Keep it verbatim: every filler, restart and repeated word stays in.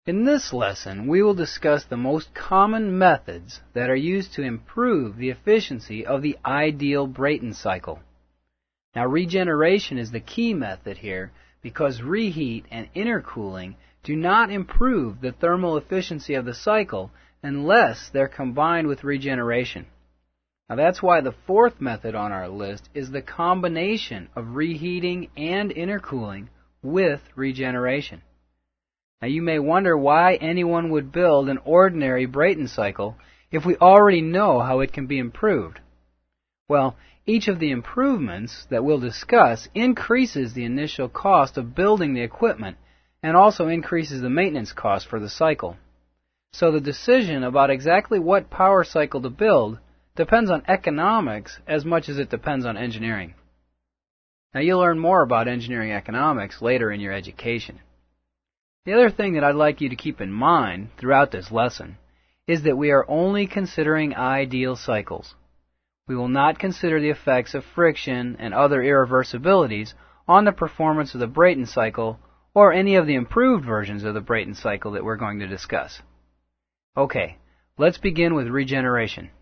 In this lesson, we will discuss the most common methods that are used to improve the efficiency of the ideal Brayton cycle. Now, regeneration is the key method here because reheat and intercooling do not improve the thermal efficiency of the cycle unless they're combined with regeneration. Now, that's why the fourth method on our list is the combination of reheating and intercooling with regeneration. Now, you may wonder why anyone would build an ordinary Brayton cycle if we already know how it can be improved. Well, each of the improvements that we'll discuss increases the initial cost of building the equipment and also increases the maintenance cost for the cycle. So the decision about exactly what power cycle to build depends on economics as much as it depends on engineering. Now, you'll learn more about engineering economics later in your education. The other thing that I'd like you to keep in mind throughout this lesson is that we are only considering ideal cycles. We will not consider the effects of friction and other irreversibilities on the performance of the Brayton cycle or any of the improved versions of the Brayton cycle that we're going to discuss. Okay, let's begin with regeneration.